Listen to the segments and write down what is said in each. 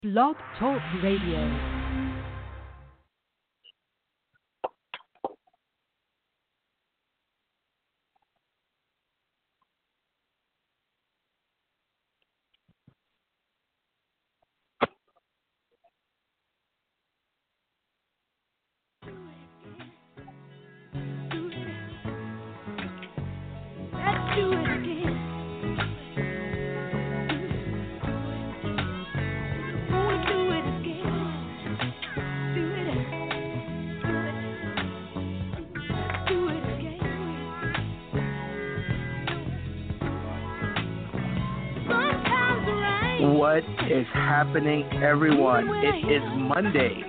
Blog Talk Radio. What is happening, everyone? It is Monday.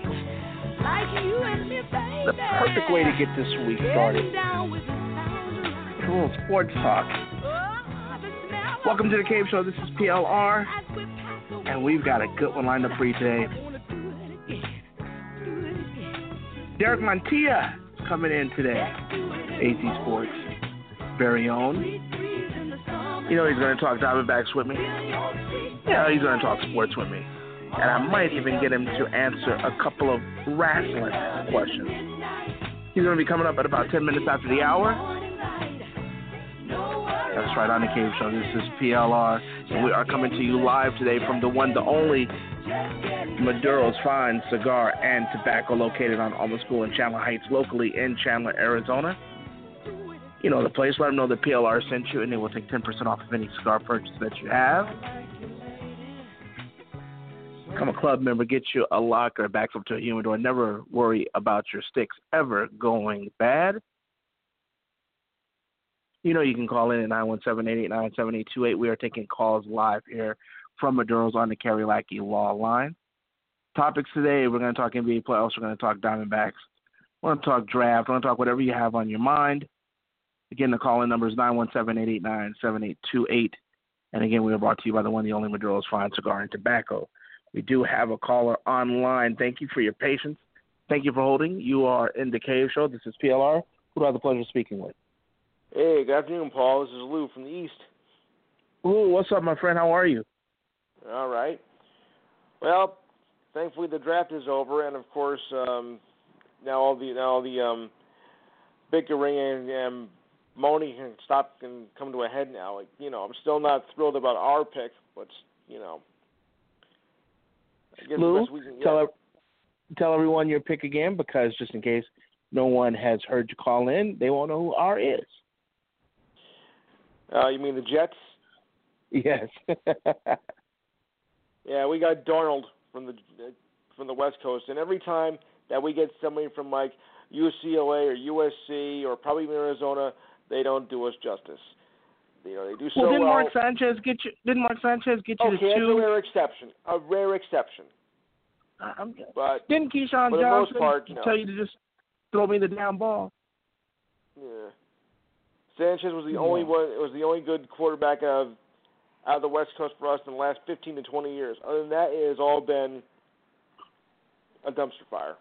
The perfect way to get this week started. A little sports talk. Welcome to the Cave Show. This is PLR, and we've got a good one lined up for you today. Derek Montilla is coming in today. AZ Sports' very own. You know he's going to talk Diamondbacks with me. Yeah, he's going to talk sports with me. And I might even get him to answer a couple of wrestling questions. He's going to be coming up at about 10 minutes after the hour. That's right, on the Cave Show. This is PLR. And we are coming to you live today from the one, the only Maduro's Fine Cigar and Tobacco located on Alma School in Chandler Heights, locally in Chandler, Arizona. You know the place. Let them know that PLR sent you, and they will take 10% off of any cigar purchase that you have. Become a club member, get you a locker, backs up to a humidor. Never worry about your sticks ever going bad. You know you can call in at 917-889-7828. We are taking calls live here from Maduro's on the Kerry Lackey Law Line. Topics today, we're going to talk NBA playoffs. We're going to talk Diamondbacks. We're going to talk draft. We're going to talk whatever you have on your mind. Again, the call-in number is 917-889-7828. And again, we are brought to you by the one, the only Maduro's Fine Cigar and Tobacco. We do have a caller online. Thank you for your patience. Thank you for holding. You are in the Cave Show. This is PLR. Who do I have the pleasure of speaking with? Hey, good afternoon, Paul. This is Lou from the East. Lou, what's up, my friend? How are you? All right. Well, thankfully the draft is over, and of course, now all the bickering and moaning can stop and come to a head now. Like, you know, I'm still not thrilled about our pick, but you know. Lou, tell everyone your pick again, because just in case no one has heard you call in, they won't know who R is. You mean the Jets? Yes. Yeah, we got Darnold from the West Coast, and every time that we get somebody from like UCLA or USC or probably Arizona, they don't do us justice. You know, they do so well. Didn't Mark Sanchez get you the two? Okay, that's a rare exception. A rare exception. But didn't Keyshawn Johnson tell you to just throw me the damn ball? Yeah. Sanchez was the only one. It was the only good quarterback out of the West Coast for us in the last 15 to 20 years. Other than that, it has all been a dumpster fire.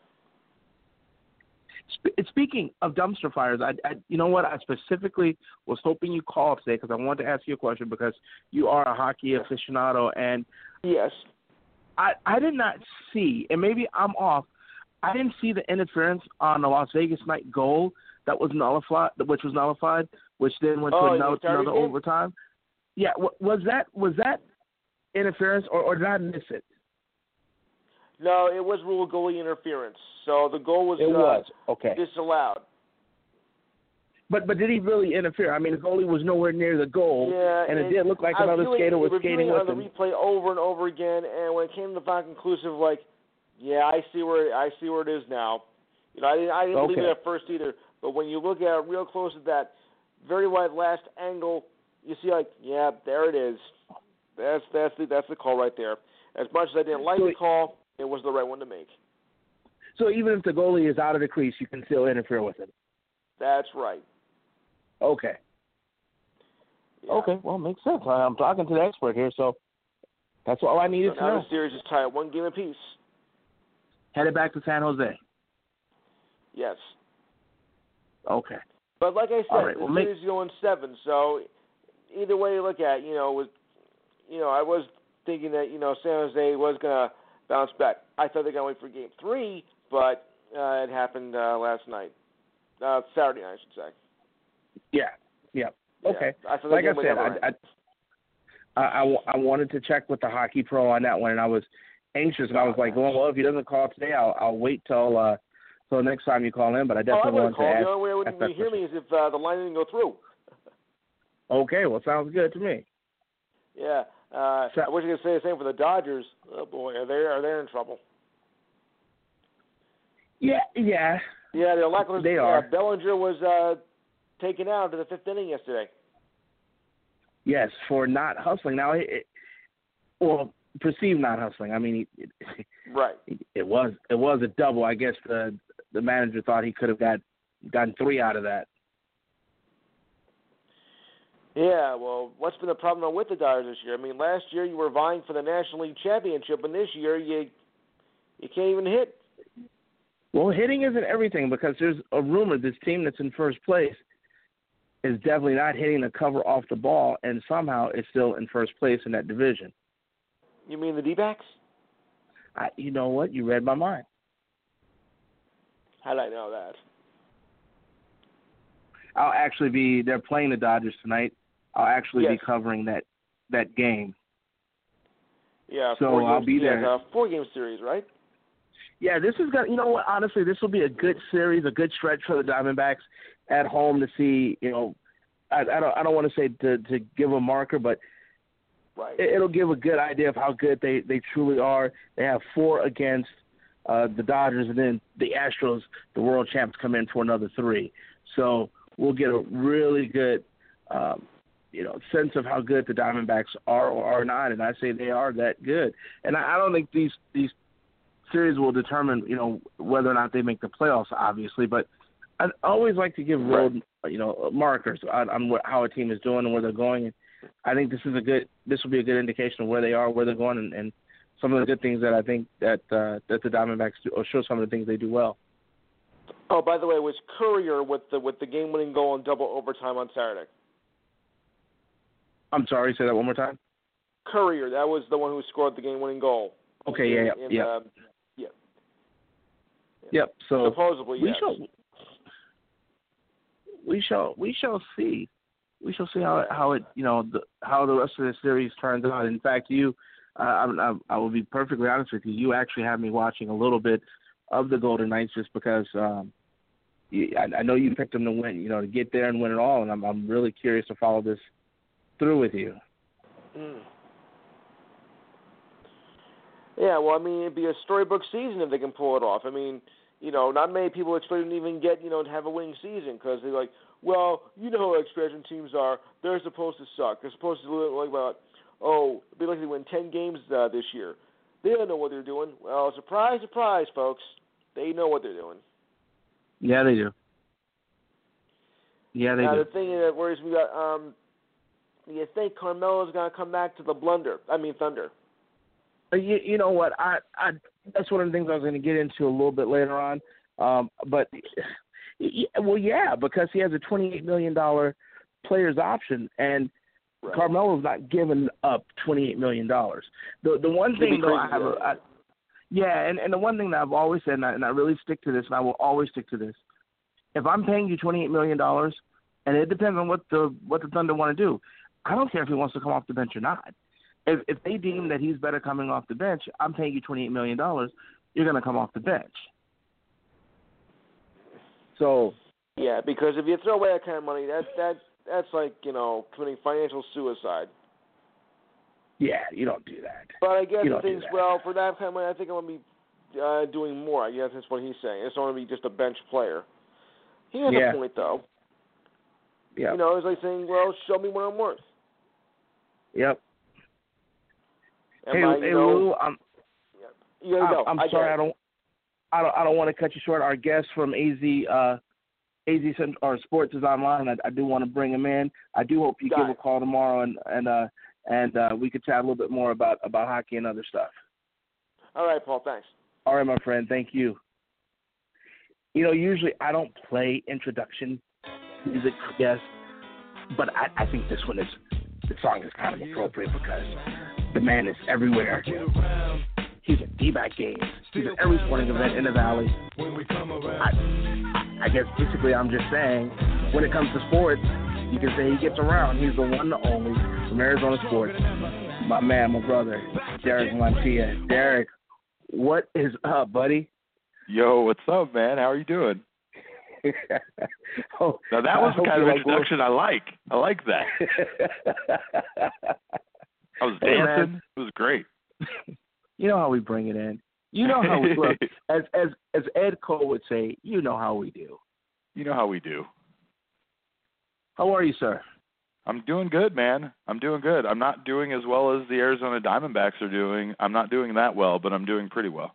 Speaking of dumpster fires, I you know what? I specifically was hoping you called today because I wanted to ask you a question because you are a hockey aficionado, and yes, I did not see, and maybe I'm off, I didn't see the interference on the Las Vegas night goal that was nullified, which then went to another overtime. Yeah, was that interference, or did I miss it? No, it was ruled goalie interference. So the goal was, disallowed. But did he really interfere? I mean, the goalie was nowhere near the goal, and it did look like another skater was skating with him. I was on the replay over and over again, and when it came to the final conclusive, like, yeah, I see where it is now. You know, I didn't believe it at first either. But when you look at it real close at that very wide last angle, you see, like, yeah, there it is. That's the call right there. As much as I didn't like the call, it was the right one to make. So even if the goalie is out of the crease, you can still interfere with him? That's right. Okay. Yeah. Okay, well, makes sense. I'm talking to the expert here, so that's all I needed to know. Now the series is tied 1 game apiece. Headed back to San Jose. Yes. Okay. But like I said, the series is going 7, so either way you look at it, I was thinking that, San Jose was going to bounce back. I thought they were going to wait for Game 3, but it happened last night. Saturday night, I should say. Yeah. Okay. Yeah, like I said, I wanted to check with the Hockey Pro on that one, and I was anxious, and I was like, well, if he doesn't call today, I'll wait till next time you call in. But I definitely wanted to ask. The only way I wouldn't hear me is if the line didn't go through. Okay, well, sounds good to me. Yeah. I wish I could say the same for the Dodgers. Oh boy, are they in trouble? Yeah. Yeah, they're lackluster. They are. Bellinger was taken out in the 5th inning yesterday. Yes, for not hustling. Now, perceived not hustling. I mean, right. It was a double. I guess the manager thought he could have gotten 3 out of that. Yeah, well, what's been the problem with the Dodgers this year? I mean, last year you were vying for the National League Championship, and this year you can't even hit. Well, hitting isn't everything, because there's a rumor this team that's in first place is definitely not hitting the cover off the ball, and somehow is still in first place in that division. You mean the D-backs? You know what? You read my mind. How did I know that? They're playing the Dodgers tonight. I'll actually be covering that game. Yeah, so I'll be there. Yeah, 4-game series, right? Yeah, this is gonna. You know what? Honestly, this will be a good series, a good stretch for the Diamondbacks at home to see. You know, I don't want to say to give a marker, but right. It'll give a good idea of how good they truly are. They have 4 against the Dodgers, and then the Astros, the world champs, come in for another 3. So we'll get a really good, sense of how good the Diamondbacks are or are not, and I say they are that good. And I don't think these series will determine, whether or not they make the playoffs, obviously. But I always like to give road, markers on how a team is doing and where they're going. And I think this will be a good indication of where they are, where they're going, and some of the good things that I think that the Diamondbacks do, or show some of the things they do well. Oh, by the way, it was Courier with the game-winning goal in double overtime on Saturday. I'm sorry, say that one more time. Courier, that was the one who scored the game-winning goal. Okay, yeah. Yep. So supposedly, yes. We shall see. We shall see how it how the rest of the series turns out. In fact, I will be perfectly honest with you. You actually have me watching a little bit of the Golden Knights just because I know you picked them to win, to get there and win it all, and I'm really curious to follow this through with you. Yeah, well, I mean, it'd be a storybook season if they can pull it off. I mean, not many people expect them to even get, to have a winning season because they're like, well, how expansion teams are. They're supposed to suck. They're supposed to be like they win 10 games this year. They don't know what they're doing. Well, surprise, surprise, folks. They know what they're doing. Yeah, they do. Yeah, they do. The thing that worries me about, you think Carmelo's going to come back to the Thunder? You know what? I that's one of the things I was going to get into a little bit later on. But because he has a $28 million player's option, and right. Carmelo's not giving up $28 million. The one thing though and the one thing that I've always said, and I really stick to this, and I will always stick to this. If I'm paying you $28 million, and it depends on what the Thunder want to do, I don't care if he wants to come off the bench or not. If they deem that he's better coming off the bench, I'm paying you $28 million, you're going to come off the bench. So yeah, because if you throw away that kind of money, that's like, committing financial suicide. Yeah, you don't do that. But I guess the thing's, for that kind of money, I think I'm going to be doing more. I guess that's what he's saying. I just want to be just a bench player. He has a point, though. Yeah. It's like saying, well, show me what I'm worth. Yep. Hey, Lou, you gotta go. I'm sorry, I don't want to cut you short. Our guest from AZ Sports is online. I do want to bring him in. I do hope you give a call tomorrow, and we could chat a little bit more about hockey and other stuff. All right, Paul. Thanks. All right, my friend. Thank you. Usually I don't play introduction music for guests, but I think the song is kind of appropriate because the man is everywhere. He's at D-back games. He's at every sporting event in the Valley. I guess basically I'm just saying, when it comes to sports, you can say he gets around. He's the one and only from Arizona Sports. My man, my brother, Derek Montilla. Derek, what is up, buddy? Yo, what's up, man? How are you doing? Now that was the kind of introduction I like. I like that. I was dancing. It was great. You know how we bring it in. You know how we look. As Ed Cole would say, you know how we do. You know how we do. How are you, sir? I'm doing good, man. I'm doing good. I'm not doing as well as the Arizona Diamondbacks are doing. I'm not doing that well, but I'm doing pretty well.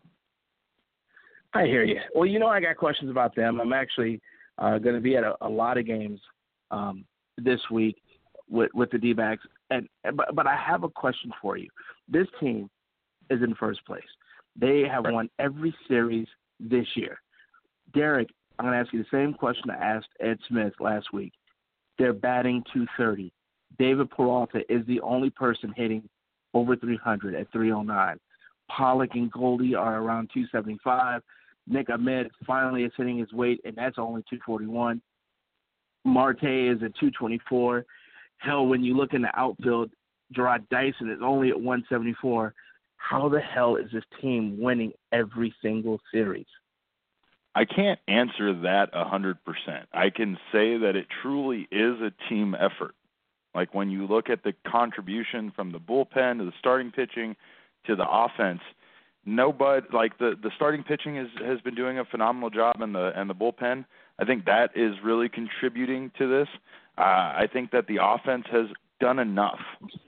I hear you. Well, you know I got questions about them. I'm actually going to be at a lot of games this week with the D-backs. But I have a question for you. This team is in first place. They have won every series this year. Derek, I'm going to ask you the same question I asked Ed Smith last week. They're batting .230. David Peralta is the only person hitting over 300 at 309. Pollock and Goldie are around 275. Nick Ahmed finally is hitting his weight, and that's only 241. Marte is at 224. Hell, when you look in the outfield, Gerard Dyson is only at 174. How the hell is this team winning every single series? I can't answer that 100%. I can say that it truly is a team effort. Like when you look at the contribution from the bullpen to the starting pitching to the offense, nobody like the starting pitching has been doing a phenomenal job, and the bullpen, I think that is really contributing to this. I think that the offense has done enough.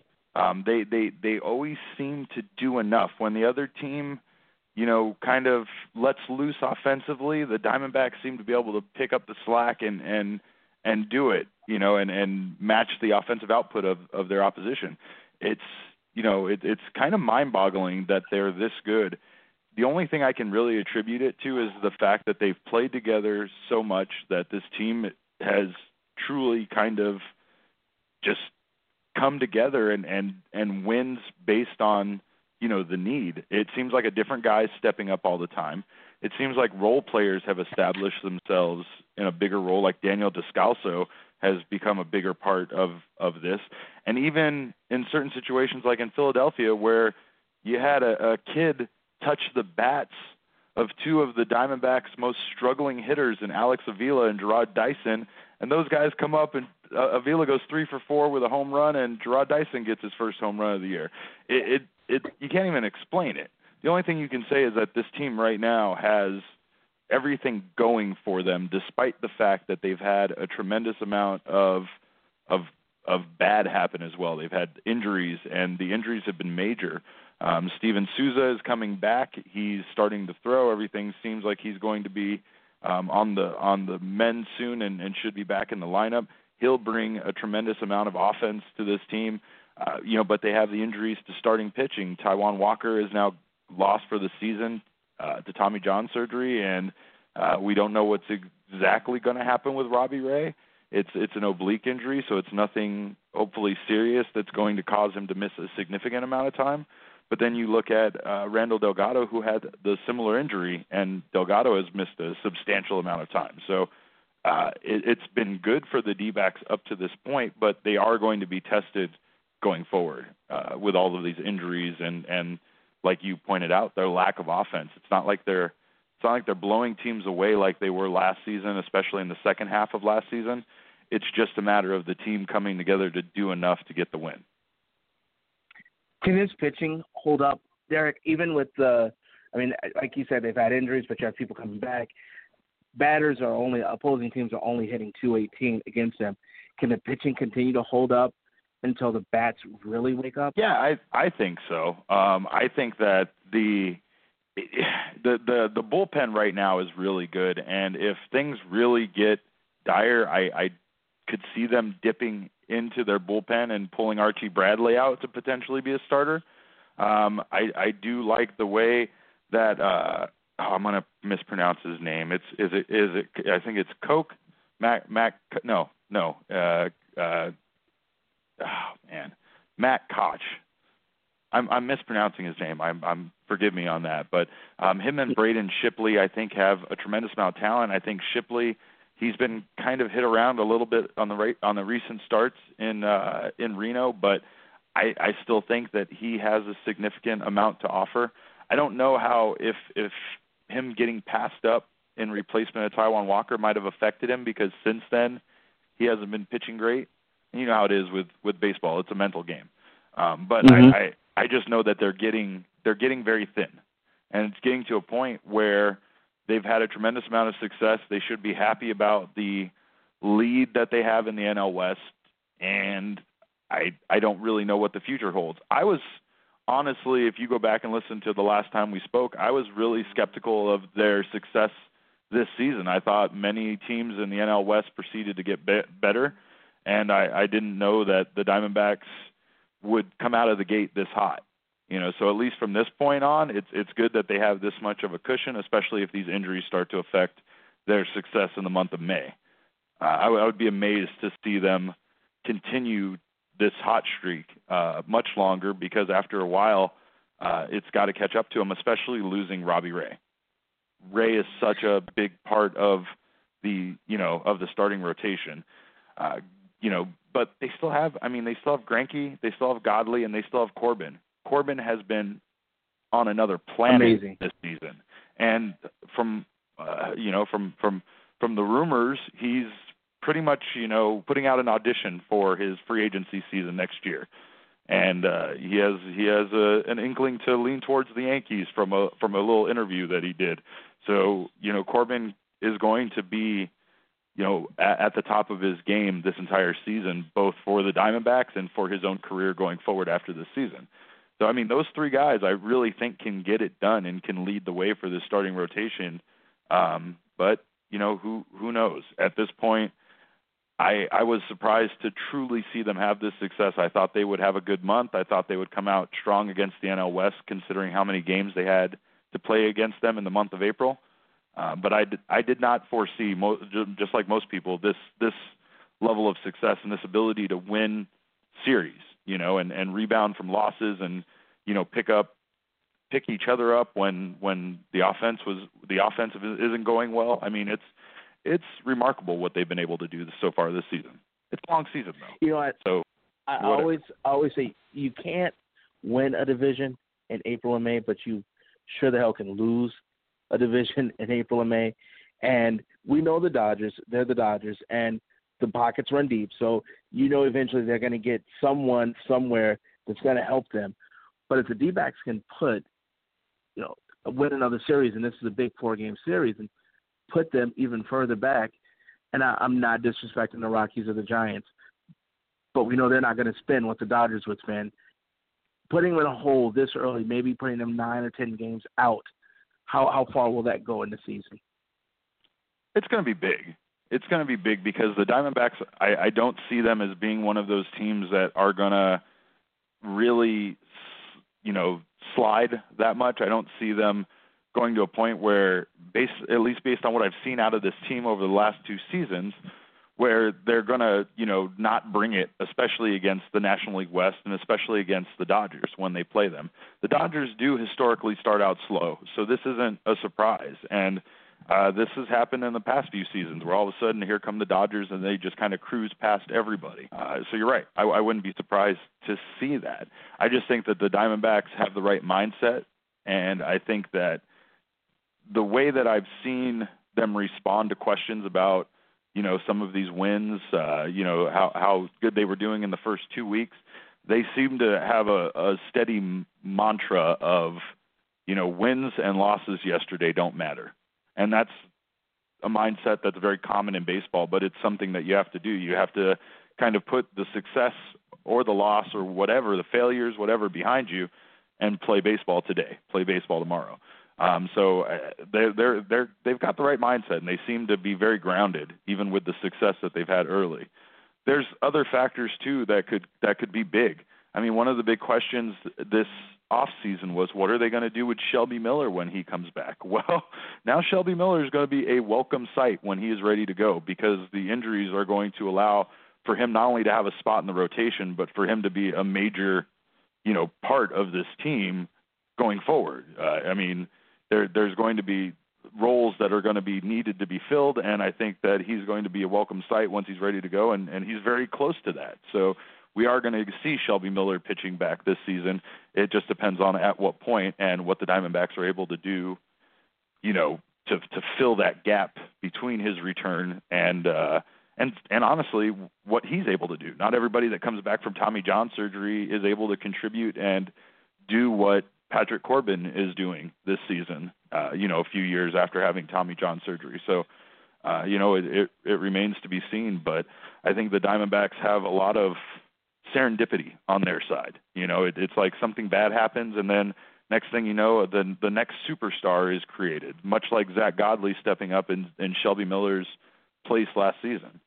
They always seem to do enough. When the other team, kind of lets loose offensively, the Diamondbacks seem to be able to pick up the slack and do it, and match the offensive output of their opposition. It's kind of mind-boggling that they're this good. The only thing I can really attribute it to is the fact that they've played together so much that this team has truly kind of just come together and wins based on, the need. It seems like a different guy stepping up all the time. It seems like role players have established themselves in a bigger role, like Daniel Descalso has become a bigger part of this. And even in certain situations like in Philadelphia where you had a kid touch the bats of two of the Diamondbacks' most struggling hitters in Alex Avila and Gerard Dyson, and those guys come up and Avila goes 3 for 4 with a home run, and Gerard Dyson gets his first home run of the year. You can't even explain it. The only thing you can say is that this team right now has everything going for them, despite the fact that they've had a tremendous amount of bad happen as well. They've had injuries, and the injuries have been major. Steven Souza is coming back. He's starting to throw. Everything seems like he's going to be on the mend soon and should be back in the lineup. He'll bring a tremendous amount of offense to this team. But they have the injuries to starting pitching. Taijuan Walker is now lost for the season to Tommy John surgery, and we don't know what's exactly going to happen with Robbie Ray. It's an oblique injury, so it's nothing hopefully serious that's going to cause him to miss a significant amount of time. But then you look at Randall Delgado, who had the similar injury, and Delgado has missed a substantial amount of time. So it's been good for the D-backs up to this point, but they are going to be tested going forward with all of these injuries and like you pointed out, their lack of offense. It's not like they're blowing teams away like they were last season, especially in the second half of last season. It's just a matter of the team coming together to do enough to get the win. Can this pitching hold up, Derek, even with like you said, they've had injuries, but you have people coming back. Opposing teams are only hitting 218 against them. Can the pitching continue to hold up until the bats really wake up? Yeah, I think so. I think that the bullpen right now is really good, and if things really get dire, I could see them dipping into their bullpen and pulling Archie Bradley out to potentially be a starter. I do like the way that I'm going to mispronounce his name. Is it? I think it's Coke Matt Koch. I'm mispronouncing his name. I'm forgive me on that. But him and Braden Shipley, I think, have a tremendous amount of talent. I think Shipley, he's been kind of hit around a little bit on the recent starts in Reno, but I still think that he has a significant amount to offer. I don't know how if him getting passed up in replacement of Taijuan Walker might have affected him, because since then he hasn't been pitching great. And you know how it is with baseball; it's a mental game. But I just know that they're getting very thin, and it's getting to a point where they've had a tremendous amount of success. They should be happy about the lead that they have in the NL West, and I don't really know what the future holds. I was honestly, if you go back and listen to the last time we spoke, I was really skeptical of their success this season. I thought many teams in the NL West proceeded to get better, and I didn't know that the Diamondbacks would come out of the gate this hot. So at least from this point on, it's good that they have this much of a cushion, especially if these injuries start to affect their success in the month of May. I would be amazed to see them continue this hot streak much longer, because after a while, it's got to catch up to them, especially losing Robbie Ray. Ray is such a big part of the starting rotation. But they still have Greinke, they still have Godley, and they still have Corbin. Corbin has been on another planet this season. And from the rumors, he's pretty much, putting out an audition for his free agency season next year. And he has an inkling to lean towards the Yankees from a little interview that he did. So, Corbin is going to be, at the top of his game this entire season, both for the Diamondbacks and for his own career going forward after this season. So, those three guys I really think can get it done and can lead the way for this starting rotation. But, who knows? At this point, I was surprised to truly see them have this success. I thought they would have a good month. I thought they would come out strong against the NL West, considering how many games they had to play against them in the month of April. But I did not foresee, just like most people, this level of success and this ability to win series, and rebound from losses and, pick each other up when the offensive isn't going well. It's remarkable what they've been able to do so far this season. It's a long season, though. You know what? So I always say you can't win a division in April and May, but you sure the hell can lose a division in April and May. And we know the Dodgers. They're the Dodgers, and the pockets run deep. So eventually they're going to get someone somewhere that's going to help them. But if the D-backs can win another series, and this is a big 4-game series, and put them even further back, and I'm not disrespecting the Rockies or the Giants, but we know they're not going to spin what the Dodgers would spin. Putting them in a hole this early, maybe putting them 9 or 10 games out, how far will that go in the season? It's going to be big. It's going to be big because the Diamondbacks, I don't see them as being one of those teams that are going to really, slide that much. I don't see them going to a point where, at least based on what I've seen out of this team over the last 2 seasons, where they're going to, not bring it, especially against the National League West and especially against the Dodgers when they play them. The Dodgers do historically start out slow, so this isn't a surprise. And this has happened in the past few seasons where all of a sudden here come the Dodgers and they just kind of cruise past everybody. So you're right. I wouldn't be surprised to see that. I just think that the Diamondbacks have the right mindset, and I think that the way that I've seen them respond to questions about, some of these wins, how good they were doing in the first 2 weeks, they seem to have a steady mantra of, wins and losses yesterday don't matter. And that's a mindset that's very common in baseball, but it's something that you have to do. You have to kind of put the success or the loss or whatever, the failures, whatever behind you, and play baseball today, play baseball tomorrow. So they've got the right mindset, and they seem to be very grounded, even with the success that they've had early. There's other factors too that could be big. One of the big questions this offseason was, what are they going to do with Shelby Miller when he comes back? Well, now Shelby Miller is going to be a welcome sight when he is ready to go, because the injuries are going to allow for him not only to have a spot in the rotation, but for him to be a major part of this team going forward. I mean, there's going to be roles that are going to be needed to be filled, and I think that he's going to be a welcome sight once he's ready to go, and he's very close to that. So we are going to see Shelby Miller pitching back this season. It just depends on at what point and what the Diamondbacks are able to do, to fill that gap between his return and honestly what he's able to do. Not everybody that comes back from Tommy John surgery is able to contribute and do what Patrick Corbin is doing this season, a few years after having Tommy John surgery. So, it remains to be seen, but I think the Diamondbacks have a lot of serendipity on their side. It's like something bad happens, and then next thing you know, the next superstar is created, much like Zach Godley stepping up in Shelby Miller's place last season,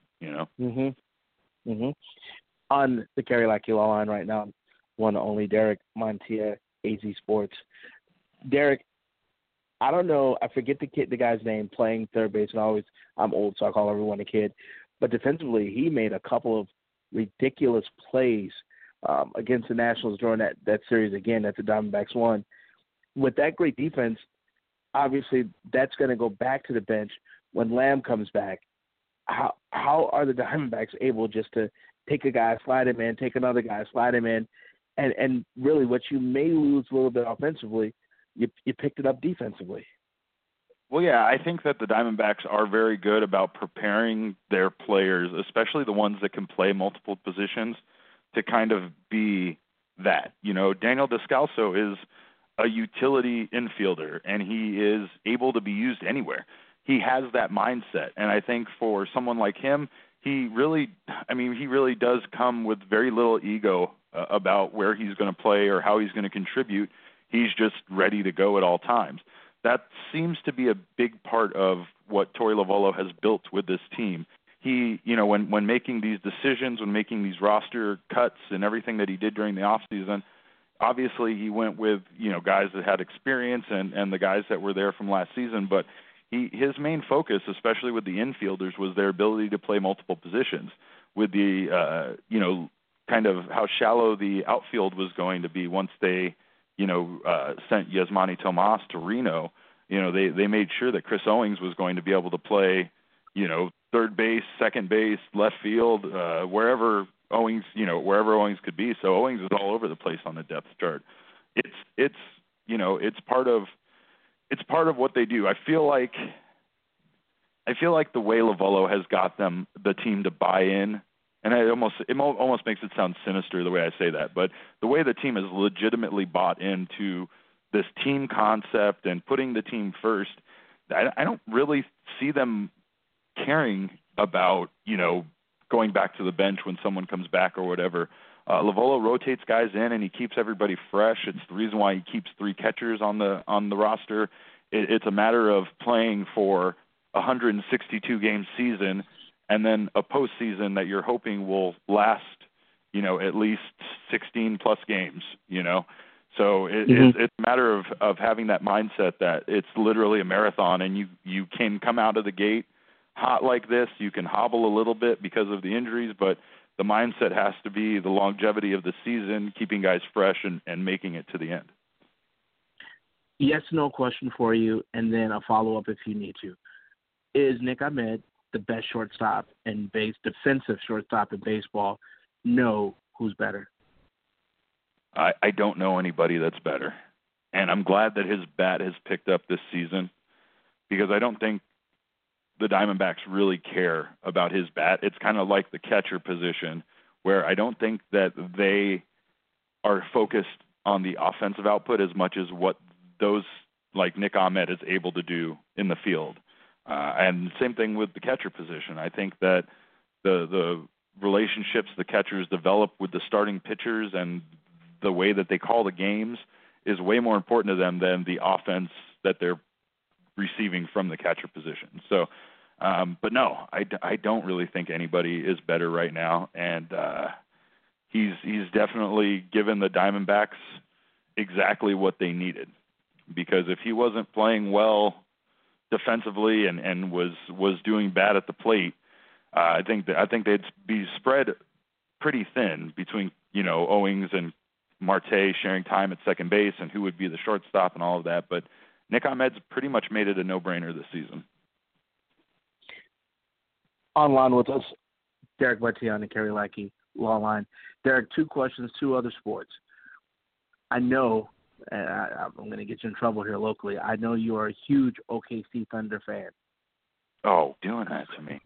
On the Kerry Lackey Law Line right now, one and only Derek Montia, AZ Sports. Derek, I don't know, I forget the guy's name playing third base, and I'm old, so I call everyone a kid. But defensively, he made a couple of ridiculous plays against the Nationals during that series again that the Diamondbacks won. With that great defense, obviously that's going to go back to the bench when Lamb comes back. How are the Diamondbacks able just to take a guy, slide him in, take another guy, slide him in, and really what you may lose a little bit offensively, you picked it up defensively? Well, yeah, I think that the Diamondbacks are very good about preparing their players, especially the ones that can play multiple positions, to kind of be that. Daniel Descalso is a utility infielder, and he is able to be used anywhere. He has that mindset, and I think for someone like him, he really does come with very little ego about where he's going to play or how he's going to contribute. He's just ready to go at all times. That seems to be a big part of what Torey Lovullo has built with this team. He, when making these decisions, when making these roster cuts and everything that he did during the offseason, obviously he went with, guys that had experience and the guys that were there from last season, but his main focus, especially with the infielders, was their ability to play multiple positions with the, kind of how shallow the outfield was going to be once they, sent Yasmani Tomas to Reno. They made sure that Chris Owings was going to be able to play, third base, second base, left field, wherever Owings could be. So Owings is all over the place on the depth chart. It's part of what they do. I feel like the way Lovullo has got the team to buy in, and it almost makes it sound sinister the way I say that, but the way the team has legitimately bought into this team concept and putting the team first, I don't really see them caring about, going back to the bench when someone comes back or whatever. Lovullo rotates guys in and he keeps everybody fresh. It's the reason why he keeps 3 catchers on the roster. It's a matter of playing for a 162-game season and then a postseason that you're hoping will last, at least 16-plus games, So it's a matter of having that mindset that it's literally a marathon, and you can come out of the gate hot like this. You can hobble a little bit because of the injuries, but the mindset has to be the longevity of the season, keeping guys fresh and making it to the end. Yes, no question for you, and then a follow-up if you need to. Is Nick Ahmed the best shortstop in defensive shortstop in baseball? No. Who's better? I don't know anybody that's better. And I'm glad that his bat has picked up this season because I don't think the Diamondbacks really care about his bat. It's kind of like the catcher position where I don't think that they are focused on the offensive output as much as what those like Nick Ahmed is able to do in the field. And same thing with the catcher position. I think that the relationships the catchers develop with the starting pitchers and the way that they call the games is way more important to them than the offense that they're receiving from the catcher position. So, but no, I don't really think anybody is better right now. And he's definitely given the Diamondbacks exactly what they needed, because if he wasn't playing well defensively and was doing bad at the plate, I think they'd be spread pretty thin between Owings and Marte sharing time at second base and who would be the shortstop and all of that. But Nick Ahmed's pretty much made it a no-brainer this season. Online with us, Derek Butty on the Kerry Lackey Law Line. Derek, 2 questions, 2 other sports. I know, and I'm going to get you in trouble here locally, I know you are a huge OKC Thunder fan. Oh, doing that to me.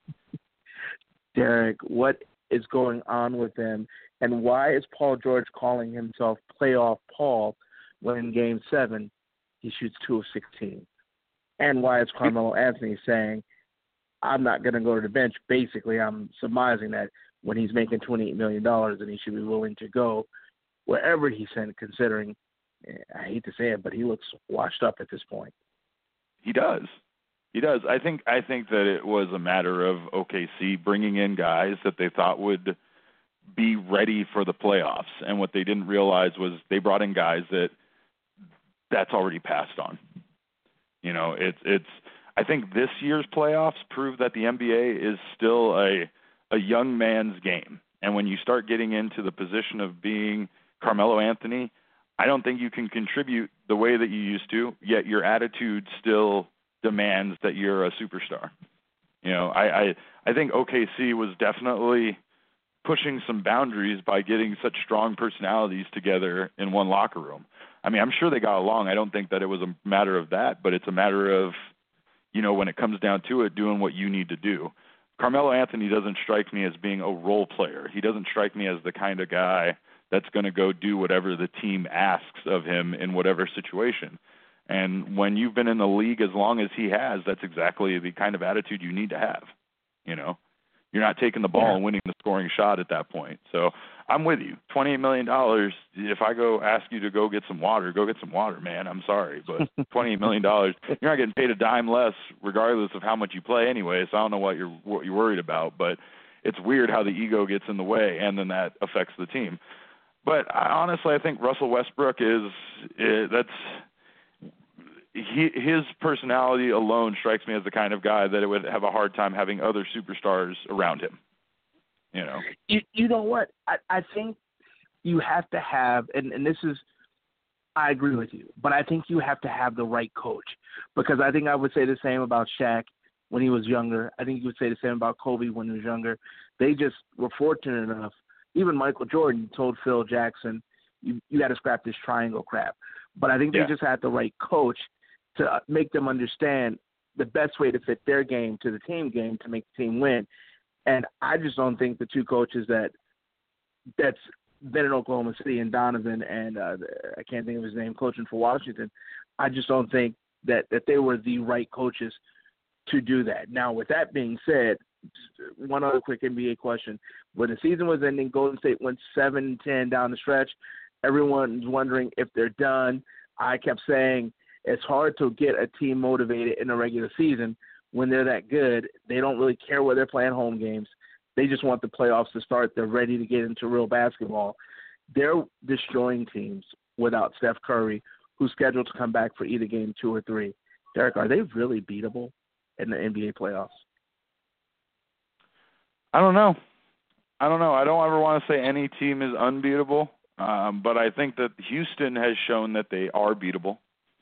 Derek, what is going on with them, and why is Paul George calling himself Playoff Paul when in Game 7 he shoots 2 of 16? And why is Carmelo Anthony saying, I'm not going to go to the bench? Basically, I'm surmising that when he's making $28 million and he should be willing to go wherever he's sent, considering, I hate to say it, but he looks washed up at this point. He does. He does. I think that it was a matter of OKC bringing in guys that they thought would be ready for the playoffs, and what they didn't realize was they brought in guys that's already passed on. You know, it's. I think this year's playoffs prove that the NBA is still a young man's game, and when you start getting into the position of being Carmelo Anthony, I don't think you can contribute the way that you used to, yet your attitude still demands that you're a superstar. You know, I think OKC was definitely pushing some boundaries by getting such strong personalities together in one locker room. I mean, I'm sure they got along. I don't think that it was a matter of that, but it's a matter of, you know, when it comes down to it, doing what you need to do. Carmelo Anthony doesn't strike me as being a role player. He doesn't strike me as the kind of guy that's going to go do whatever the team asks of him in whatever situation. And when you've been in the league as long as he has, that's exactly the kind of attitude you need to have. You know, you're not taking the ball and winning the scoring shot at that point. So I'm with you. $28 million, if I go ask you to go get some water, man. I'm sorry. But $28 million, you're not getting paid a dime less regardless of how much you play anyway. So I don't know what you're worried about. But it's weird how the ego gets in the way, and then that affects the team. But honestly, I think Russell Westbrook his personality alone strikes me as the kind of guy that it would have a hard time having other superstars around him. You know, you know what? I think you have to have, and this is, I agree with you, but I think you have to have the right coach, because I think I would say the same about Shaq when he was younger. I think you would say the same about Kobe when he was younger. They just were fortunate enough. Even Michael Jordan told Phil Jackson, you got to scrap this triangle crap. But I think they just had the right coach to make them understand the best way to fit their game to the team game to make the team win. And I just don't think the 2 coaches that's been in Oklahoma City, and Donovan and I can't think of his name, coaching for Washington, I just don't think that they were the right coaches to do that. Now, with that being said, one other quick NBA question. When the season was ending, Golden State went 7-10 down the stretch. Everyone's wondering if they're done. I kept saying it's hard to get a team motivated in the regular season when they're that good. They don't really care where they're playing home games. They just want the playoffs to start. They're ready to get into real basketball. They're destroying teams without Steph Curry, who's scheduled to come back for either game 2 or 3. Derek, are they really beatable in the NBA playoffs? I don't know. I don't ever want to say any team is unbeatable, but I think that Houston has shown that they are beatable.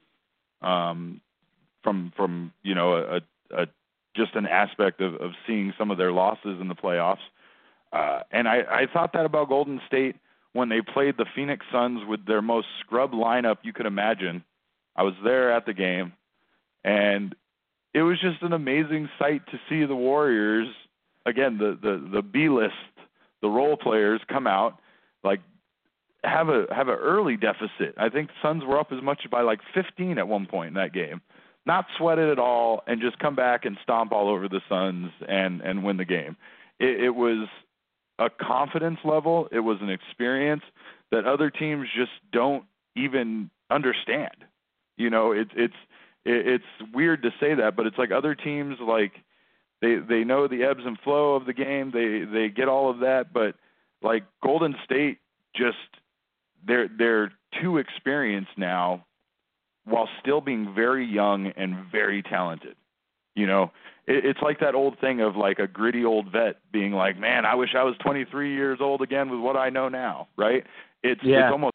From you know a just an aspect of seeing some of their losses in the playoffs, and I thought that about Golden State when they played the Phoenix Suns with their most scrub lineup you could imagine. I was there at the game, and it was just an amazing sight to see the Warriors. Again, the B-list, the role players come out, like have an early deficit. I think the Suns were up as much by like 15 at one point in that game. Not sweat it at all and just come back and stomp all over the Suns and win the game. It was a confidence level. It was an experience that other teams just don't even understand. You know, it's weird to say that, but it's like other teams, like, They know the ebbs and flow of the game. They get all of that, but like Golden State, just they're too experienced now, while still being very young and very talented. You know, it's like that old thing of like a gritty old vet being like, "Man, I wish I was 23 years old again with what I know now." Right? It's almost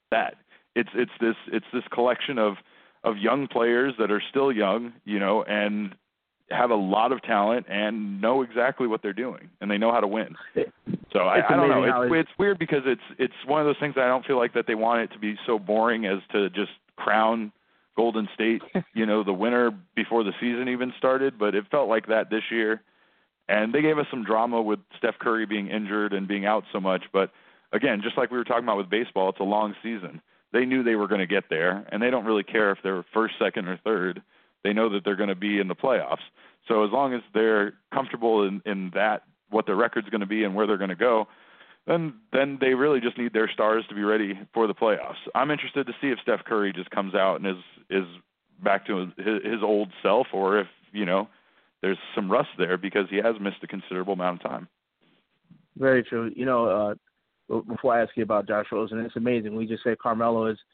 that. It's this collection of young players that are still young, and have a lot of talent and know exactly what they're doing, and they know how to win. So I don't know. It's weird because it's one of those things that I don't feel like that they want it to be so boring as to just crown Golden State, the winner before the season even started. But it felt like that this year, and they gave us some drama with Steph Curry being injured and being out so much. But again, just like we were talking about with baseball, it's a long season. They knew they were going to get there, and they don't really care if they're first, second, or third. They know that they're going to be in the playoffs. So as long as they're comfortable in that, what their record's going to be and where they're going to go, then they really just need their stars to be ready for the playoffs. I'm interested to see if Steph Curry just comes out and is back to his old self, or if, there's some rust there because he has missed a considerable amount of time. Very true. Before I ask you about Josh Rosen, it's amazing. We just say Carmelo is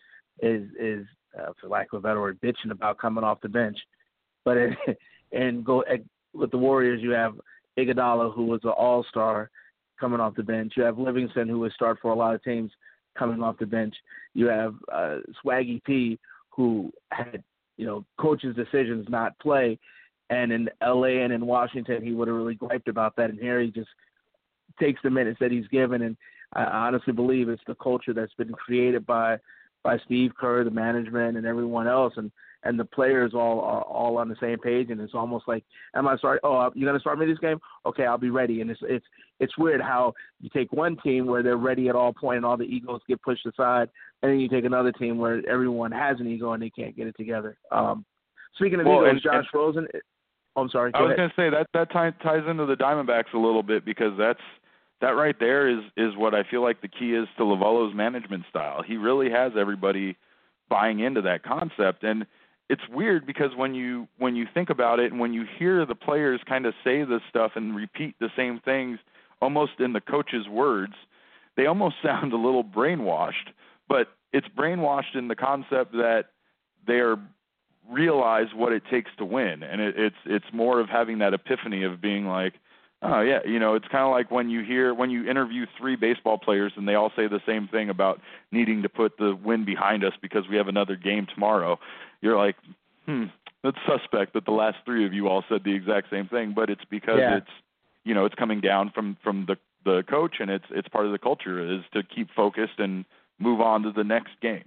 for lack of a better word, bitching about coming off the bench. But with the Warriors, you have Iguodala, who was an all-star, coming off the bench. You have Livingston, who would start for a lot of teams, coming off the bench. You have Swaggy P, who had, coaches' decisions not play. And in L.A. and in Washington, he would have really griped about that. And here he just takes the minutes that he's given. And I honestly believe it's the culture that's been created by Steve Kerr, the management, and everyone else, and the players all are all on the same page. And it's almost like, am I sorry? Oh, you're gonna start me this game? Okay, I'll be ready. And it's weird how you take one team where they're ready at all point and all the egos get pushed aside, and then you take another team where everyone has an ego and they can't get it together. Speaking of egos, Josh Rosen. I'm sorry. I was going to say that ties into the Diamondbacks a little bit, because that right there is what I feel like the key is to Lovullo's management style. He really has everybody buying into that concept, and it's weird because when you think about it and when you hear the players kind of say this stuff and repeat the same things almost in the coach's words, they almost sound a little brainwashed. But it's brainwashed in the concept that they're realize what it takes to win, and it's more of having that epiphany of being like, oh yeah, it's kind of like when you interview 3 baseball players and they all say the same thing about needing to put the win behind us because we have another game tomorrow. You're like, that's suspect that the last 3 of you all said the exact same thing, but it's because it's coming down from the coach, and it's part of the culture is to keep focused and move on to the next game.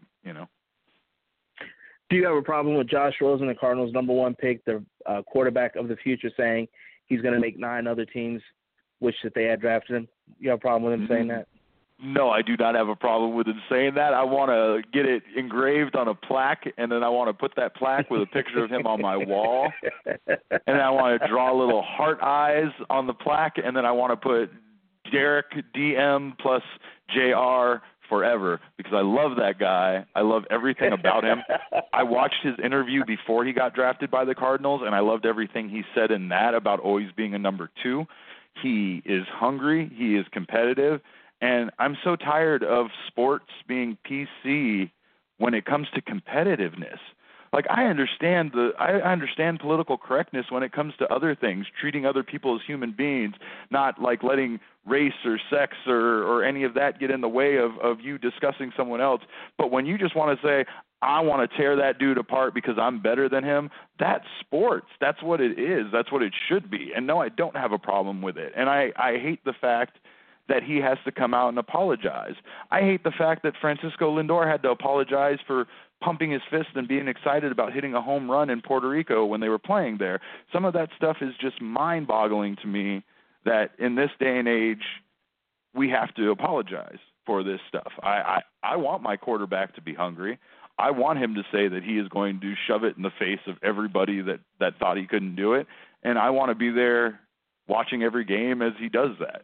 Do you have a problem with Josh Rosen, the Cardinals' #1 pick, the quarterback of the future, saying he's going to make 9 other teams wish that they had drafted him? You have a problem with him saying that? No, I do not have a problem with him saying that. I want to get it engraved on a plaque, and then I want to put that plaque with a picture of him on my wall. And then I want to draw little heart eyes on the plaque, and then I want to put Derek DM plus JR forever, because I love that guy. I love everything about him. I watched his interview before he got drafted by the Cardinals, and I loved everything he said in that about always being a number 2. He is hungry. He is competitive. And I'm so tired of sports being PC when it comes to competitiveness. Like, I understand political correctness when it comes to other things, treating other people as human beings, not like letting race or sex or any of that get in the way of you discussing someone else. But when you just want to say, I want to tear that dude apart because I'm better than him, that's sports. That's what it is. That's what it should be. And no, I don't have a problem with it. And I hate the fact that he has to come out and apologize. I hate the fact that Francisco Lindor had to apologize for pumping his fist and being excited about hitting a home run in Puerto Rico when they were playing there. Some of that stuff is just mind-boggling to me, that in this day and age we have to apologize for this stuff. I want my quarterback to be hungry. I want him to say that he is going to shove it in the face of everybody that thought he couldn't do it, and I want to be there watching every game as he does that.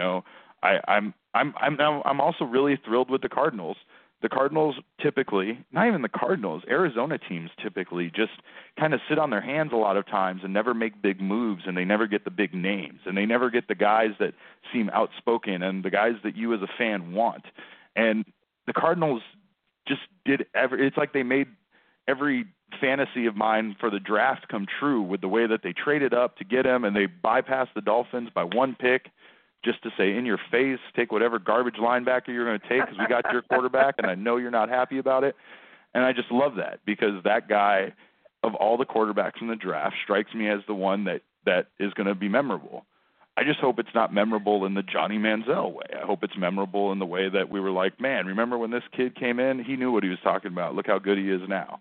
I'm also really thrilled with the Cardinals. The Cardinals typically, not even the Cardinals, Arizona teams typically just kind of sit on their hands a lot of times and never make big moves, and they never get the big names, and they never get the guys that seem outspoken and the guys that you as a fan want. And the Cardinals just it's like they made every fantasy of mine for the draft come true with the way that they traded up to get him, and they bypassed the Dolphins by 1 pick just to say, in your face, take whatever garbage linebacker you're going to take because we got your quarterback, and I know you're not happy about it. And I just love that because that guy, of all the quarterbacks in the draft, strikes me as the one that is going to be memorable. I just hope it's not memorable in the Johnny Manziel way. I hope it's memorable in the way that we were like, man, remember when this kid came in? He knew what he was talking about. Look how good he is now.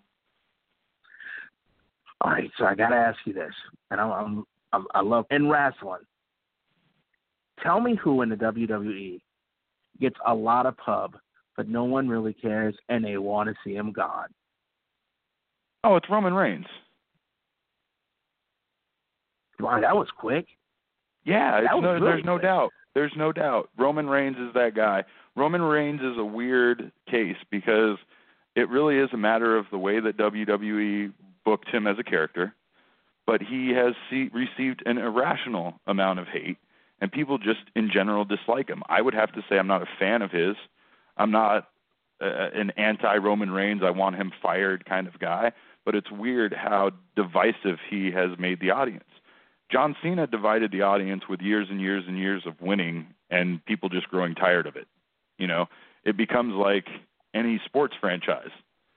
All right, so I got to ask you this, and I love in wrestling. Tell me who in the WWE gets a lot of pub, but no one really cares, and they want to see him gone. Oh, it's Roman Reigns. Wow, that was quick. Yeah, there's no quick. doubt. There's no doubt. Roman Reigns is that guy. Roman Reigns is a weird case because it really is a matter of the way that WWE booked him as a character, but he has received an irrational amount of hate, and people just in general dislike him. I would have to say I'm not a fan of his. I'm not an anti-Roman Reigns, I want him fired kind of guy, but it's weird how divisive he has made the audience. John Cena divided the audience with years and years and years of winning and people just growing tired of it. You know, it becomes like any sports franchise.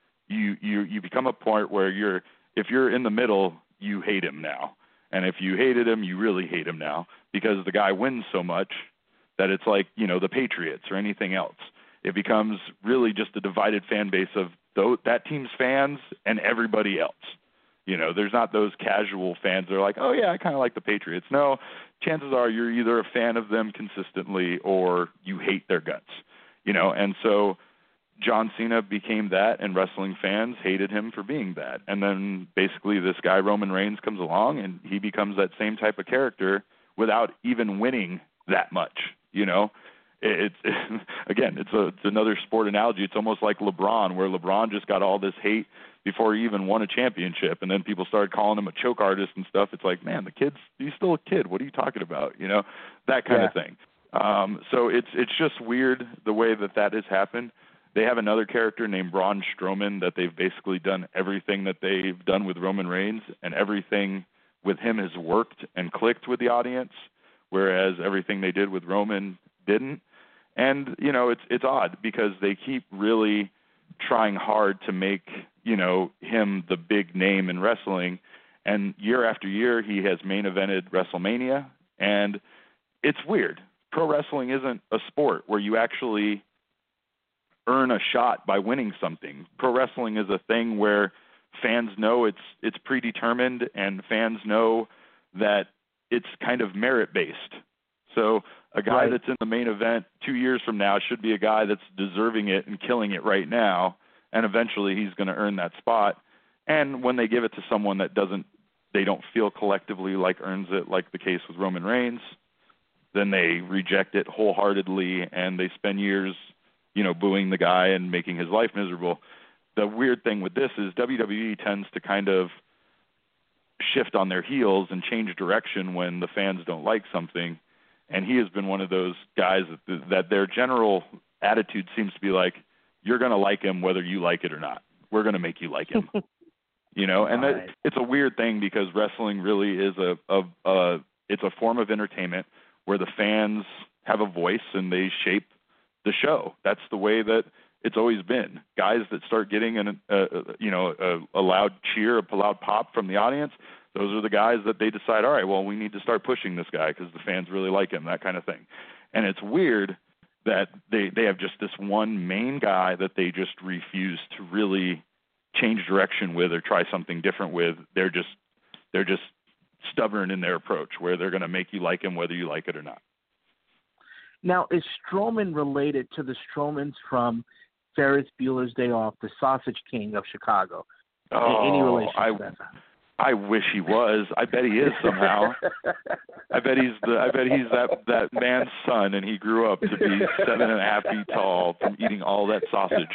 You become a point where if you're in the middle, you hate him now. And if you hated him, you really hate him now because the guy wins so much that it's like, you know, the Patriots or anything else. It becomes really just a divided fan base of that team's fans and everybody else. You know, there's not those casual fans that are like, oh, yeah, I kind of like the Patriots. No, chances are you're either a fan of them consistently or you hate their guts, you know. And so John Cena became that, and wrestling fans hated him for being that. And then basically this guy, Roman Reigns, comes along, and he becomes that same type of character without even winning that much, you know. It's another sport analogy. It's almost like LeBron, where LeBron just got all this hate before he even won a championship, and then people started calling him a choke artist and stuff. It's like, man, he's still a kid. What are you talking about? You know, that kind of thing. So it's just weird the way that has happened. They have another character named Braun Strowman that they've basically done everything that they've done with Roman Reigns, and everything with him has worked and clicked with the audience, whereas everything they did with Roman didn't. And, you know, it's odd because they keep really trying hard to make, you know, him the big name in wrestling. And year after year, he has main evented WrestleMania. And it's weird. Pro wrestling isn't a sport where you actually earn a shot by winning something. Pro wrestling is a thing where fans know it's predetermined, and fans know that it's kind of merit-based. So a guy that's in the main event 2 years from now should be a guy that's deserving it and killing it right now, and eventually he's going to earn that spot. And when they give it to someone that they don't feel collectively like earns it, like the case with Roman Reigns, then they reject it wholeheartedly, and they spend years, you know, booing the guy and making his life miserable. The weird thing with this is WWE tends to kind of shift on their heels and change direction when the fans don't like something. And he has been one of those guys that their general attitude seems to be like, you're going to like him whether you like it or not. We're going to make you like him. You know, and it's a weird thing because wrestling really is it's a form of entertainment where the fans have a voice and they shape the show. That's the way that it's always been. Guys that start getting a loud cheer, a loud pop from the audience, those are the guys that they decide, all right, well, we need to start pushing this guy because the fans really like him, that kind of thing. And it's weird that they have just this one main guy that they just refuse to really change direction with or try something different with. They're just stubborn in their approach where they're going to make you like him whether you like it or not. Now, is Strowman related to the Strowmans from Ferris Bueller's Day Off, the Sausage King of Chicago? Any relation to that? I wish he was. I bet he is somehow. I bet he's that man's son, and he grew up to be 7.5 feet tall from eating all that sausage.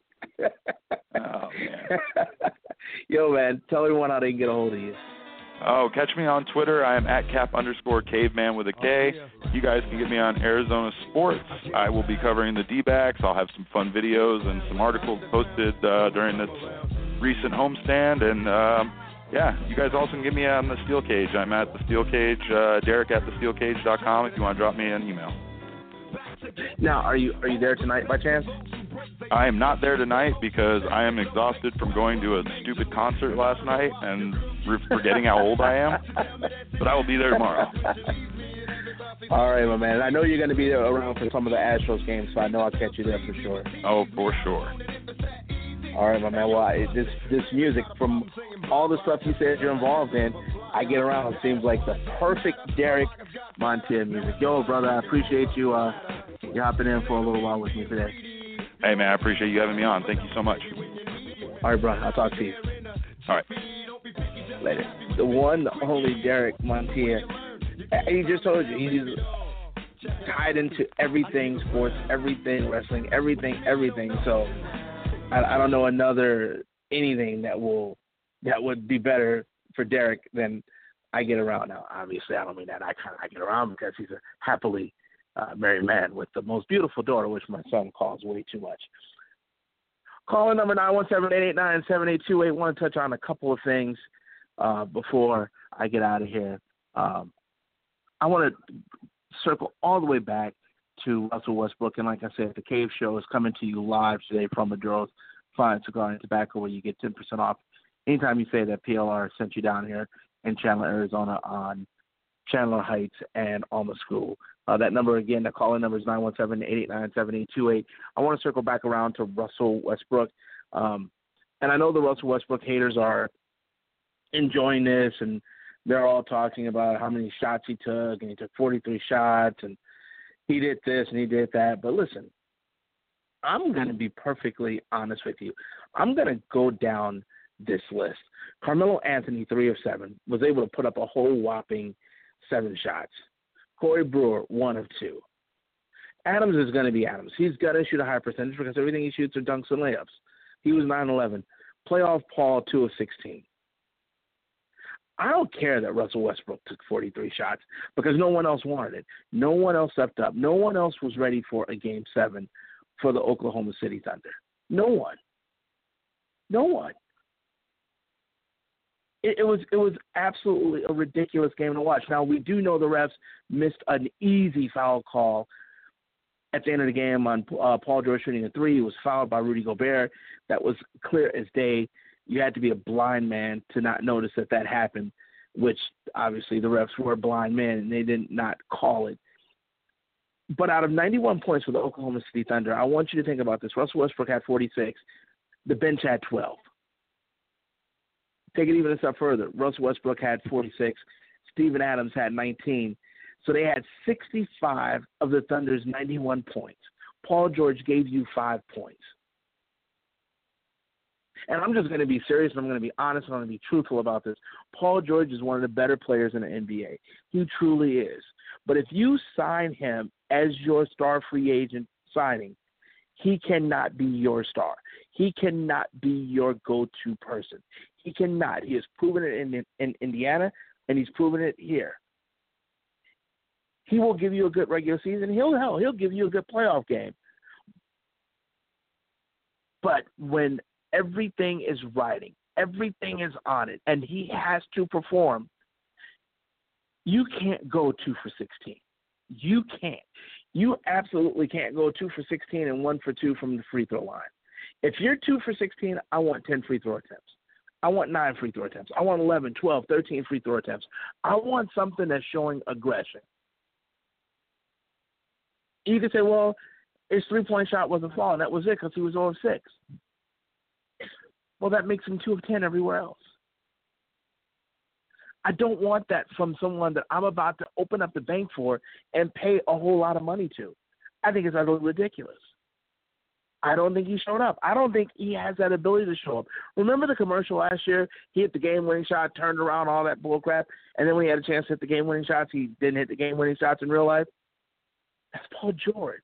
Oh man. Yo, man, tell everyone how they can get a hold of you. Oh, catch me on Twitter. I am at @cap_caveman with a K. You guys can get me on Arizona Sports. I will be covering the D-backs. I'll have some fun videos and some articles posted during this recent homestand, and Yeah, you guys also can get me on the Steel Cage. I'm at the Steel Cage, Derek at thesteelcage.com if you want to drop me an email. Now, are you there tonight by chance? I am not there tonight because I am exhausted from going to a stupid concert last night and forgetting how old I am. But I will be there tomorrow. All right, my man. I know you're going to be there around for some of the Astros games, so I know I'll catch you there for sure. Oh, for sure. All right, my man. Well, this music, from all the stuff you said you're involved in, I get around. It seems like the perfect Derek Montilla music. Yo, brother, I appreciate you hopping in for a little while with me today. Hey, man, I appreciate you having me on. Thank you so much. All right, bro. I'll talk to you. All right. Later. The one, the only Derek Montilla. He just told you he's tied into everything sports, everything wrestling, everything. So I don't know another anything that would be better for Derek than I get around. Now, obviously, I don't mean that I get around because he's a happily married man with the most beautiful daughter, which my son calls way too much. Calling number 917-889-7828. Want to touch on a couple of things before I get out of here. I want to circle all the way back to Russell Westbrook. And like I said, the Cave Show is coming to you live today from Maduro's Fine Cigar and Tobacco, where you get 10% off anytime you say that PLR sent you down here in Chandler, Arizona on Chandler Heights and Alma School. That number, again, the call-in number is 917-889-7828. I want to circle back around to Russell Westbrook. And I know the Russell Westbrook haters are enjoying this, and they're all talking about how many shots he took, and he took 43 shots, and he did this and he did that. But listen, I'm going to be perfectly honest with you. I'm going to go down this list. Carmelo Anthony, 3 of 7, was able to put up a whole whopping 7 shots. Corey Brewer, 1 of 2. Adams is going to be Adams. He's got to shoot a high percentage because everything he shoots are dunks and layups. He was 9-11. Playoff Paul, 2 of 16. I don't care that Russell Westbrook took 43 shots because no one else wanted it. No one else stepped up. No one else was ready for a Game 7 for the Oklahoma City Thunder. No one. No one. It was absolutely a ridiculous game to watch. Now, we do know the refs missed an easy foul call at the end of the game on Paul George shooting a 3. He was fouled by Rudy Gobert. That was clear as day. You had to be a blind man to not notice that happened, which obviously the refs were blind men and they did not call it. But out of 91 points for the Oklahoma City Thunder, I want you to think about this. Russell Westbrook had 46. The bench had 12. Take it even a step further. Russell Westbrook had 46. Steven Adams had 19. So they had 65 of the Thunder's 91 points. Paul George gave you 5 points. And I'm just going to be serious, and I'm going to be honest, and I'm going to be truthful about this. Paul George is one of the better players in the NBA. He truly is. But if you sign him as your star free agent signing, he cannot be your star. He cannot be your go-to person. He cannot. He has proven it in Indiana, and he's proven it here. He will give you a good regular season. He'll give you a good playoff game. But when everything is riding, everything is on it, and he has to perform, you can't go 2 for 16. You can't. You absolutely can't go 2 for 16 and 1 for 2 from the free throw line. If you're 2 for 16, I want 10 free throw attempts. I want 9 free throw attempts. I want 11, 12, 13 free throw attempts. I want something that's showing aggression. You could say, well, his three-point shot wasn't falling. That was it because he was 0 of 6. Well, that makes him 2 of 10 everywhere else. I don't want that from someone that I'm about to open up the bank for and pay a whole lot of money to. I think it's utterly ridiculous. I don't think he showed up. I don't think he has that ability to show up. Remember the commercial last year? He hit the game-winning shot, turned around, all that bullcrap, and then when he had a chance to hit the game-winning shots, he didn't hit the game-winning shots in real life? That's Paul George.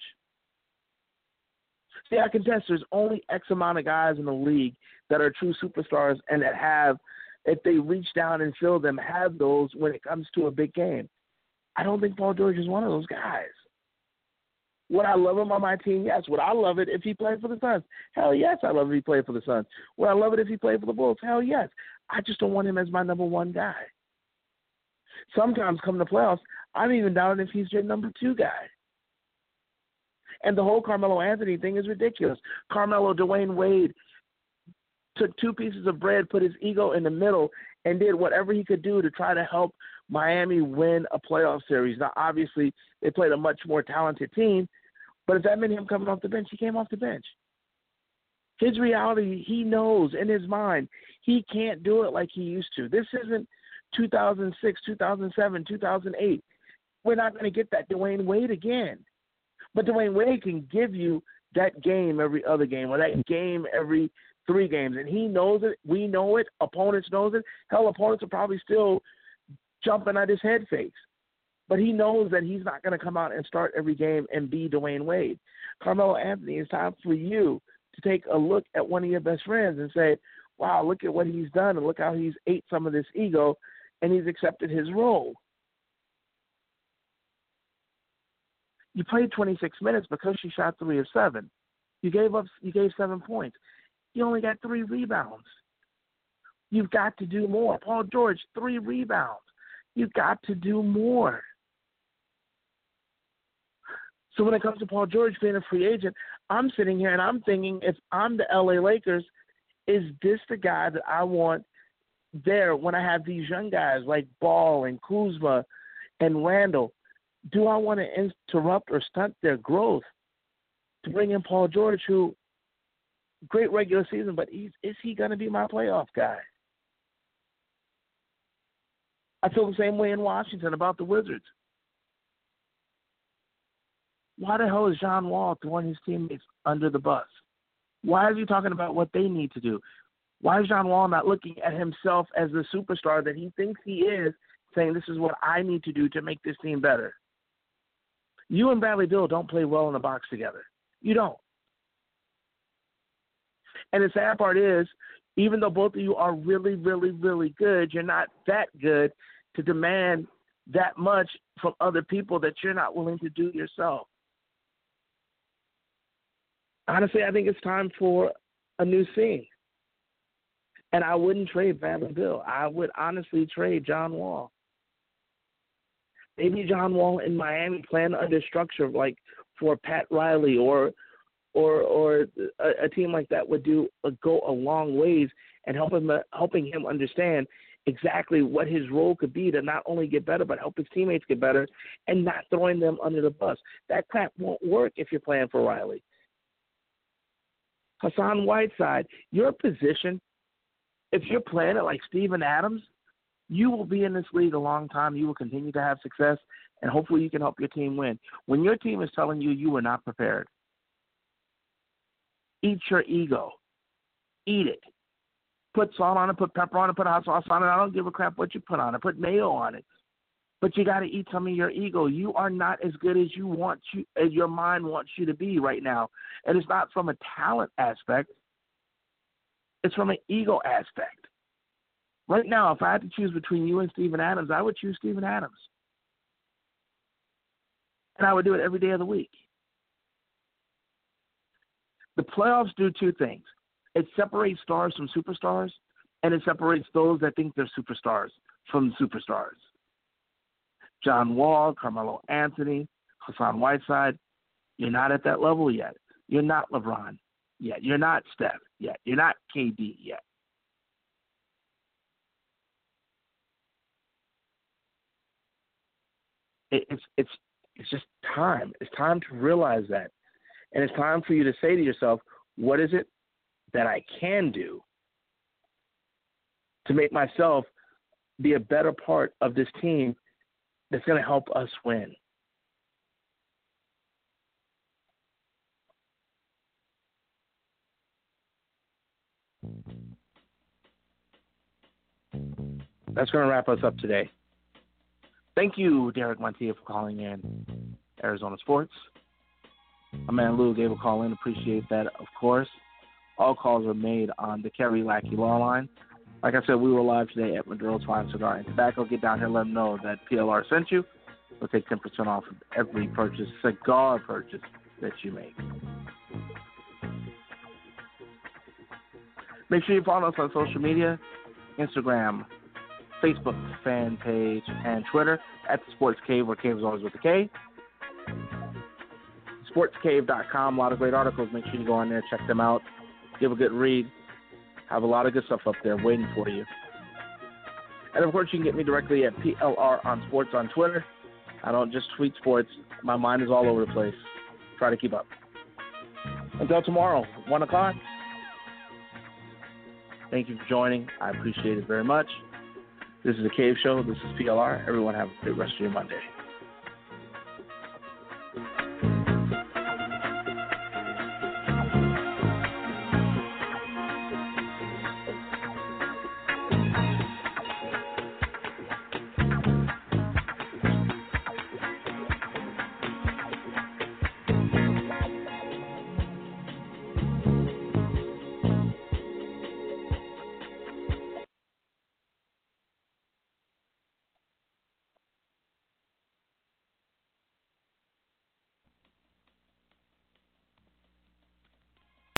See, I contest there's only X amount of guys in the league that are true superstars and that have, if they reach down and fill them, have those when it comes to a big game. I don't think Paul George is one of those guys. Would I love him on my team? Yes. Would I love it if he played for the Suns? Hell yes, I love it if he played for the Suns. Would I love it if he played for the Bulls? Hell yes. I just don't want him as my number one guy. Sometimes come the playoffs, I'm even doubting if he's your number two guy. And the whole Carmelo Anthony thing is ridiculous. Carmelo, Dwayne Wade took two pieces of bread, put his ego in the middle, and did whatever he could do to try to help Miami win a playoff series. Now, obviously, they played a much more talented team, but if that meant him coming off the bench, he came off the bench. His reality, he knows in his mind, he can't do it like he used to. This isn't 2006, 2007, 2008. We're not going to get that Dwayne Wade again. But Dwayne Wade can give you that game every other game or that game every 3 games. And he knows it. We know it. Opponents knows it. Hell, opponents are probably still jumping at his head fakes. But he knows that he's not going to come out and start every game and be Dwayne Wade. Carmelo Anthony, it's time for you to take a look at one of your best friends and say, wow, look at what he's done and look how he's ate some of this ego and he's accepted his role. You played 26 minutes because you shot 3 of 7. You gave 7 points. You only got 3 rebounds. You've got to do more. Paul George, 3 rebounds. You've got to do more. So when it comes to Paul George being a free agent, I'm sitting here and I'm thinking, if I'm the LA Lakers, is this the guy that I want there when I have these young guys like Ball and Kuzma and Randall? Do I want to interrupt or stunt their growth to bring in Paul George, who great regular season, but is he going to be my playoff guy? I feel the same way in Washington about the Wizards. Why the hell is John Wall throwing his teammates under the bus? Why is he talking about what they need to do? Why is John Wall not looking at himself as the superstar that he thinks he is, saying this is what I need to do to make this team better? You and Bradley Beal don't play well in the box together. You don't. And the sad part is, even though both of you are really, really, really good, you're not that good to demand that much from other people that you're not willing to do yourself. Honestly, I think it's time for a new scene. And I wouldn't trade Bradley Beal. I would honestly trade John Wall. Maybe John Wall in Miami playing under structure like for Pat Riley or a team like that would go a long ways and helping him understand exactly what his role could be to not only get better but help his teammates get better and not throwing them under the bus. That crap won't work if you're playing for Riley. Hassan Whiteside, your position, if you're playing it like Steven Adams, you will be in this league a long time. You will continue to have success, and hopefully you can help your team win. When your team is telling you you were not prepared, eat your ego. Eat it. Put salt on it, put pepper on it, put hot sauce on it. I don't give a crap what you put on it. Put mayo on it. But you got to eat some of your ego. You are not as good as as your mind wants you to be right now. And it's not from a talent aspect. It's from an ego aspect. Right now, if I had to choose between you and Steven Adams, I would choose Steven Adams. And I would do it every day of the week. The playoffs do 2 things. It separates stars from superstars, and it separates those that think they're superstars from superstars. John Wall, Carmelo Anthony, Hassan Whiteside, you're not at that level yet. You're not LeBron yet. You're not Steph yet. You're not KD yet. It's just time. It's time to realize that. And it's time for you to say to yourself, what is it that I can do to make myself be a better part of this team that's going to help us win? That's going to wrap us up today. Thank you, Derek Montilla, for calling in Arizona Sports. My man Lou gave a call in. Appreciate that, of course. All calls are made on the Kerry Lackey Law Line. Like I said, we were live today at Maduro's Fine Cigar and Tobacco. Get down here, let them know that PLR sent you. We'll take 10% off of every cigar purchase that you make. Make sure you follow us on social media. Instagram, Facebook fan page, and Twitter at the Sports Cave, where Cave is always with the K. SportsCave.com, a lot of great articles. Make sure you go on there, check them out, give a good read. Have a lot of good stuff up there waiting for you. And, of course, you can get me directly at PLR on Sports on Twitter. I don't just tweet sports. My mind is all over the place. Try to keep up. Until tomorrow, 1 o'clock. Thank you for joining. I appreciate it very much. This is The Cave Show. This is PLR. Everyone have a great rest of your Monday.